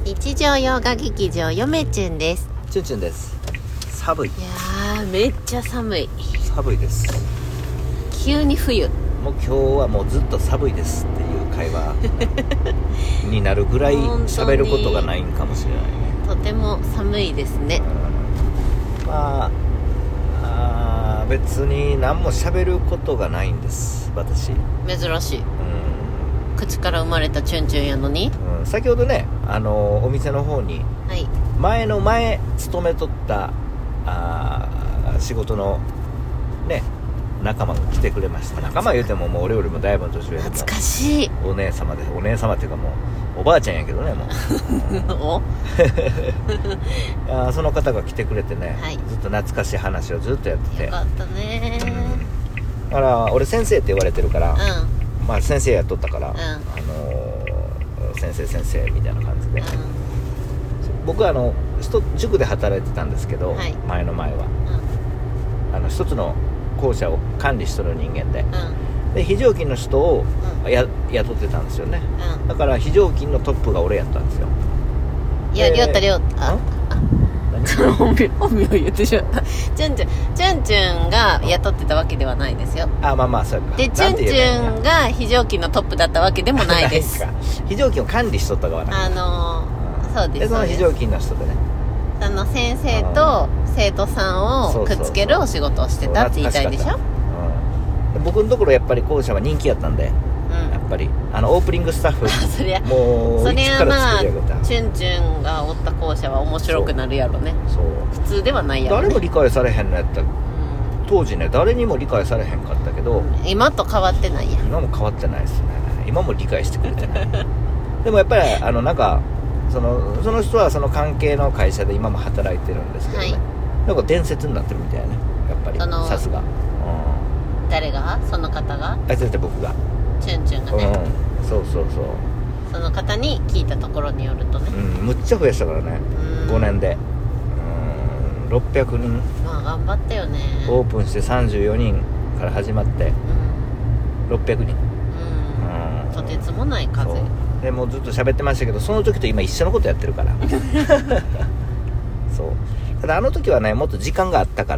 日常洋画劇場よめちゅんです。 チュンチュンです。寒い。 いやーめっちゃ寒い。 寒いです。 急に冬。 もう今日はもうずっと寒いですっていう会話になるぐらい喋ることがないんかもしれないね。 とても寒いですね。 まあ別に何も喋ることがないんです私。 珍しい。口から生まれたチュンチュンやのに、 先ほどねお店の方に、 はい、 前勤めとった仕事のね仲間が来てくれました。仲間言うてももう俺よりもだいぶ年上で、 懐かしいお姉様で、お姉様っていうかもうおばあちゃんやけどねもうおその方が来てくれてね、 はい、 ずっと懐かしい話をずっとやってて、 よかったね、 だから俺先生って言われてるから、まあ先生やっとったから、先生みたいな感じで、僕は塾で働いてたんですけど、はい、前は、一つの校舎を管理しとる人間で、で非常勤の人を、雇ってたんですよね、だから非常勤のトップが俺やったんですよ。 いや、りょうた本名言ってしまった。チュンチュンが雇ってたわけではないですよ。 まあそうか。 でチュンチュンが非常勤のトップだったわけでもないです非常勤を管理しとった側なんでそうです。 その非常勤の人でね、 先生と生徒さんをくっつけるお仕事をしてたって言いたいでしょ。 僕のところやっぱり校舎は人気やったんで、やっぱりオープニングスタッフそりゃもう一から作り上げた。 チュンチュンがおった校舎は面白くなるやろね。そう普通ではないやろね。 誰も理解されへんのやった、当時ね誰にも理解されへんかったけど、 今と変わってないやん。 今も変わってないですね。今も理解してくれてないでもやっぱりなんかその人はその関係の会社で今も働いてるんですけどね、はい、なんか伝説になってるみたいね、やっぱりさすが。 誰が？その方が？ 僕が。 チュンチュンがね、 そうその方に聞いたところによるとね、 むっちゃ増やしたからね、5年で600人。 まあ頑張ったよね。 オープンして34人から始まって、600人、 とてつもない数でもうずっと喋ってましたけど、その時と今一緒のことやってるからそうただ時はねもっと時間があったから、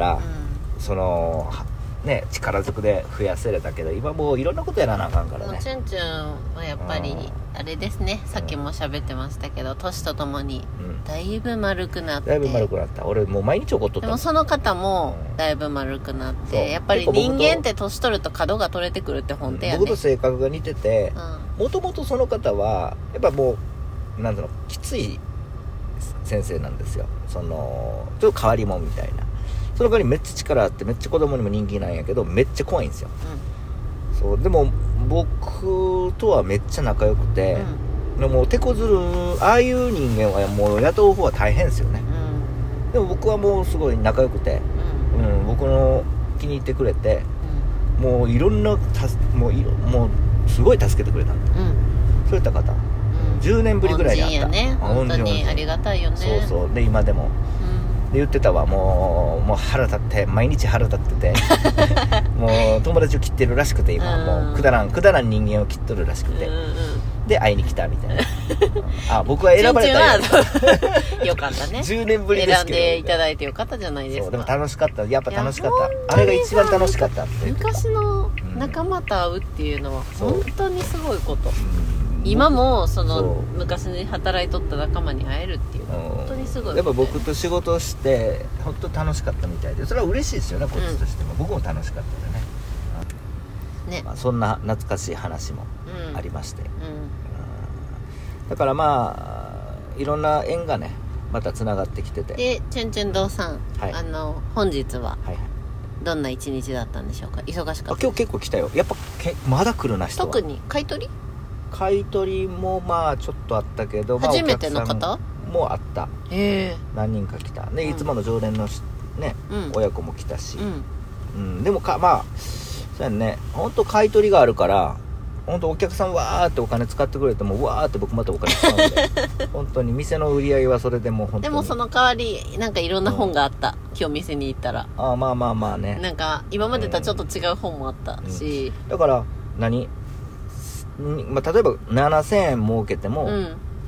力ずくで増やせれたけど、今もういろんなことやらなあかんからね。 もうチュンチュンはやっぱりあれですね、さっきも喋ってましたけど、年とともにだいぶ丸くなって、 俺もう毎日怒っとった。 でもその方もだいぶ丸くなって、やっぱり人間って年取ると角が取れてくるって本当やね。 僕と性格が似てて、もともとその方はやっぱもうなんていうの、きつい先生なんですよ。ちょっと変わり者みたいな。その代わりめっちゃ力あって、めっちゃ子供にも人気なんやけど、めっちゃ怖いんですよ、そうでも僕とはめっちゃ仲良くて、でも手こずるああいう人間はもう雇う方は大変ですよね、でも僕はもうすごい仲良くて、僕の気に入ってくれて、もういろんなもうすごい助けてくれたんで、そういった方、10年ぶりぐらいに会った。 恩人やね、本当にありがたいよね。 そうで今でも、で言ってたわ、もう腹立って、毎日腹立っててもう友達を切ってるらしくて、今もうくだらん人間を切っとるらしくて、で会いに来たみたいな僕は選ばれたよよかったね 10年ぶりですけど、 選んでいただいてよかったじゃないですか。 そうでも楽しかった、やっぱ楽しかった、あれが一番楽しかったって。 昔の仲間と会うっていうのは本当にすごいこと、今も昔に働いとった仲間に会えるっていうのは本当にすごいこと、やっぱ僕と仕事をして本当楽しかったみたいで、それは嬉しいですよね、こっちとしても、僕も楽しかったでね、そんな懐かしい話もありまして、だからいろんな縁がねまたつながってきてて。 でチュンチュン堂さん、本日はどんな一日だったんでしょうか。忙しかった。 今日結構来たよ。やっぱまだ来るな人は。 特に買い取りもちょっとあったけど、 初めての方もあった。何人か来たで、いつもの常連のね、親子も来たし、でもそうやね、本当買い取りがあるから、本当お客さんわーってお金使ってくれてもわーって僕またお金使うんで本当に店の売り上げはそれでも本当に。 でもその代わりなんかいろんな本があった、今日店に行ったら。 まあね、 なんか今までとはちょっと違う本もあったし、 だから例えば7000円儲けても、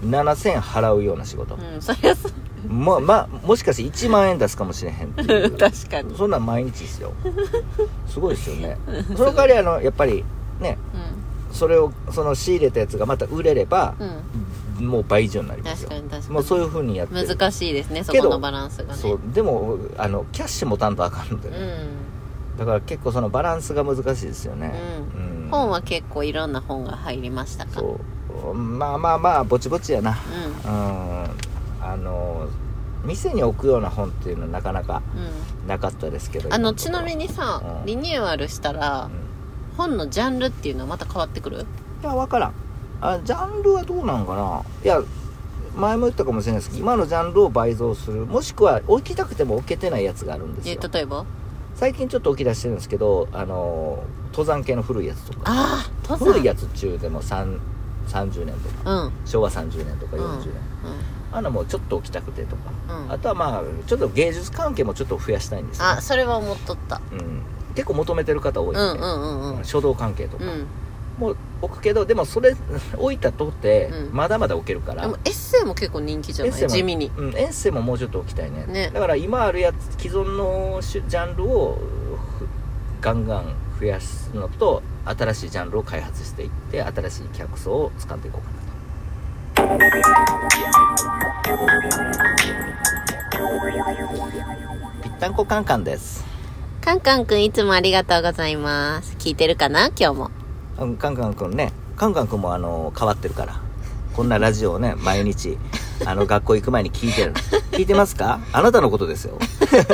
7000払うような仕事、 そりゃそうもしかして1万円出すかもしれへんっていう確かにそんなん毎日ですよすごいですよねその代わりやっぱりね、それをその仕入れたやつがまた売れれば、もう倍以上になりますよ。 確かにもうそういう風にやってる。 難しいですね、そこのバランスがね。 そうでもキャッシュもたんとあかんのでね、だから結構そのバランスが難しいですよね、 本は結構いろんな本が入りましたか？ そうまあぼちぼちやな、店に置くような本っていうのはなかなかなかったですけど、 ちなみにさ、リニューアルしたら、本のジャンルっていうのはまた変わってくる？ いや分からん。ジャンルはどうなんかな。いや前も言ったかもしれないですけど、今のジャンルを倍増する、もしくは置きたくても置けてないやつがあるんですよ。 例えば最近ちょっと置き出してるんですけど、登山系の古いやつとか、 登山古いやつ中でも30年とか、昭和30年とか40年、もうちょっと置きたくてとか、あとはちょっと芸術関係もちょっと増やしたいんですよ、 それは思っとった、 結構求めてる方多いんで、書道関係とか、もう置くけど、でもそれ置いたとってまだまだ置けるから、 でもエッセイも結構人気じゃない？地味に、 エッセイももうちょっと置きたい ね。だから今あるやつ、既存のジャンルをガンガン増やすのと、新しいジャンルを開発していって、新しい客層を掴んでいこうかなと。ぴったんこカンカンです。 カンカンくん、いつもありがとうございます。聞いてるかな今日も。 カンカンくんね、カンカンくんも変わってるから、こんなラジオをね毎日学校行く前に聞いてる聞いてますか？あなたのことですよ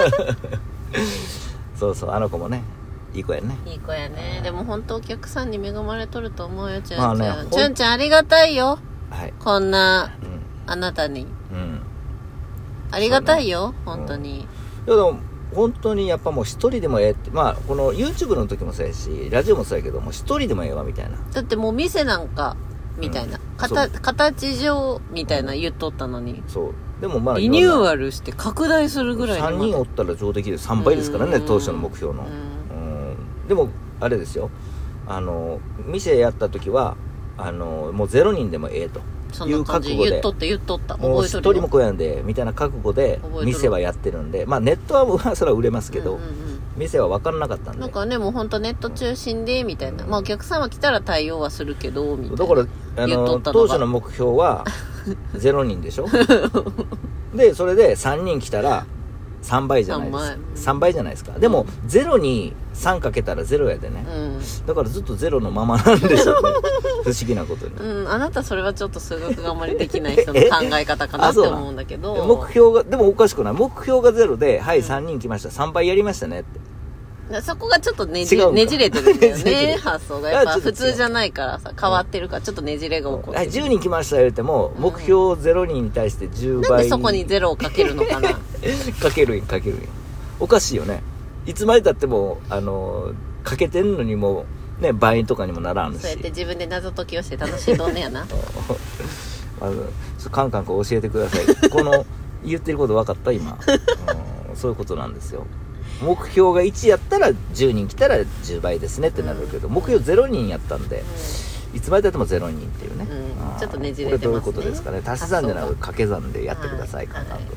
そうそう、子もねいい子やね。 いい子やね。でも本当お客さんに恵まれとると思うよ、ちゅんちゃん、ちゅんちゃんありがたいよ、こんな、あなたに、ありがたいよ、本当に。 いやでも本当にやっぱもう一人でもええって、この YouTube の時もそうやし、ラジオもそうやけども、一人でもええわみたいな。 だってもう店なんかみたいな、形上みたいな言っとったのに、 そうでもリニューアルして拡大するぐらいの、 3人おったら上出来で3倍ですからね、当初の目標の。でもあれですよ、店やった時はもう0人でもええという覚悟で、 言っとったもう一人も来やんでみたいな覚悟で店はやってるんで、ネットはそれは売れますけど、店は分からなかったんで、 なんかね、もう本当ネット中心でみたいな、お客さんは来たら対応はするけどみたいな。 だから当初の目標は0人でしょでそれで3人来たら3倍じゃないですか。3倍じゃないですか。でも、0に3かけたら0やでね、だからずっと0のままなんですよね不思議なことに。 あなたそれはちょっと数学があんまりできない人の考え方かなって思うんだけど目標が、でもおかしくない。目標が0で、はい、3人来ました、3倍やりましたねって。 そこがちょっとねじれてるんだよね発想がやっぱ普通じゃないからさ、変わってるからちょっとねじれが起こってる。 はい、10人来ました言うても、目標0人に対して10倍、 なんでそこに0をかけるのかなかけるんおかしいよね。いつまでたってもかけてんのにもね、倍とかにもならんし、 そうやって自分で謎解きをして楽しいどんねやなカンカン教えてくださいこの言ってること分かった今、そういうことなんですよ。目標が1やったら10人来たら10倍ですねってなるけど、目標0人やったんで、いつまでたっても0人っていうね、 ちょっとねじれてますね。 これどういうことですかね。足し算じゃなく掛け算でやってください、カンカンと。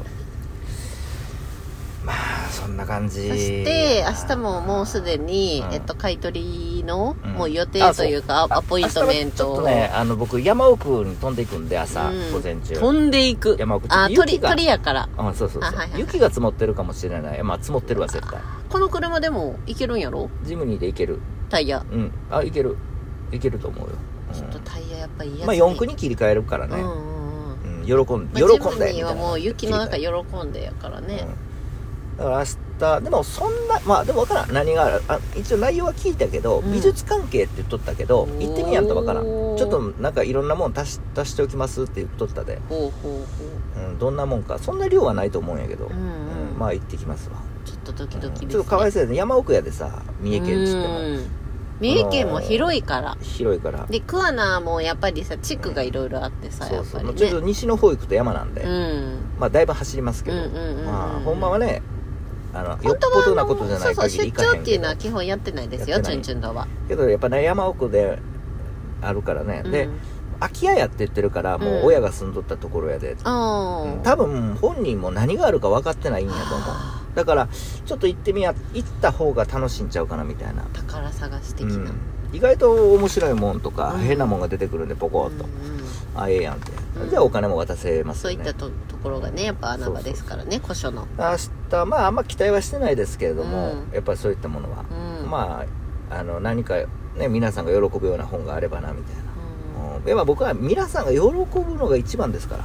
そんな感じ。 そして明日ももうすでに、買い取りの、もう予定というかアポイントメントを、 ちょっとね、僕山奥に飛んでいくんで、朝、午前中飛んでいく。 山奥鳥やから、 そう雪が積もってるかもしれない。積もってるわ絶対。 この車でも行けるんやろ？ ジムニーで行ける。 タイヤ行けると思うよ。 ちょっとタイヤやっぱいいやつ、 4区に切り替えるからね、喜んでジムニーはもう雪の中喜んでやからね、 だから明日、でもそんな、でも分からん、何がある。一応内容は聞いたけど、美術関係って言っとったけど、行ってみやんと分からん。ちょっとなんかいろんなもん足しておきますって言っとったで、どんなもんか、そんな量はないと思うんやけど、行ってきますわ。 ちょっとドキドキですね。 ちょっとかわいそうやね、山奥やでさ、三重県っつっても。 三重県も広いから。で、桑名もやっぱりさ、地区がいろいろあってさ、やっぱりね。 ちょっと西の方行くと山なんで、だいぶ走りますけど、ほんまはね、よっぽどなことじゃない限り行かへんけど。 出張っていうのは基本やってないですよ、チュンチュンとは。 けどやっぱね、山奥であるからね、で空き家やって言ってるから、もう親が住んどったところやで、多分本人も何があるか分かってないんやと思う。だからちょっと行った方が楽しいんちゃうかなみたいな。 宝探し的な、 意外と面白いもんとか、変なもんが出てくるんでポコッと、ええやんって、じゃあお金も渡せますよね。 そういったところがね、やっぱ穴場ですからね、古書の。 明日まああんま期待はしてないですけれども、やっぱりそういったものは、まあ何かね、皆さんが喜ぶような本があればなみたいな。やっぱ僕は皆さんが喜ぶのが一番ですから。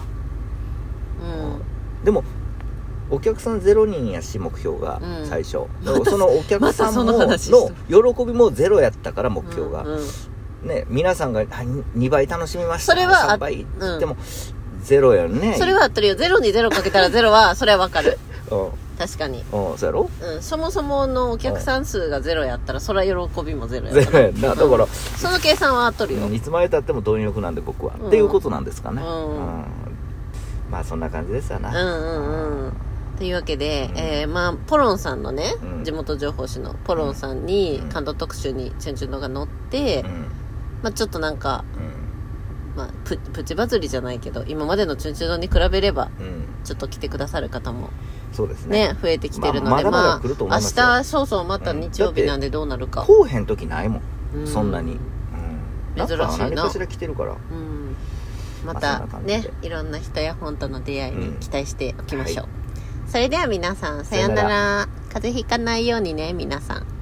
でもお客さん0人やし、目標が最初、そのお客さんもの喜びもゼロやったから、目標が、ね、皆さんが2倍楽しみました、 それは 3倍でもゼロやね。 それはあってるよ。0に0かけたら0はそれはわかる確かに。 そうやろ。 そもそものお客さん数がゼロやったら、それは喜びもゼロやゼロやんな。だからその計算はあっとるよ。 いつまでたっても貪欲なんで僕は、っていうことなんですかね。まあそんな感じですよな。 というわけで、まあポロンさんのね、地元情報誌のポロンさんに関東特集にチュンチュンのが載って、まあちょっとなんか、まあプチバズりじゃないけど、今までのチュンチュンのに比べれば、ちょっと来てくださる方もそうですね、 増えてきてるので、まあ明日そうまた日曜日なんでどうなるか。 こうへん時ないもん、そんなに。 珍しいな。 何かしら来てるから。 またね、いろんな人や本との出会いに期待しておきましょう。それでは皆さん、さようなら。風邪ひかないようにね、皆さん。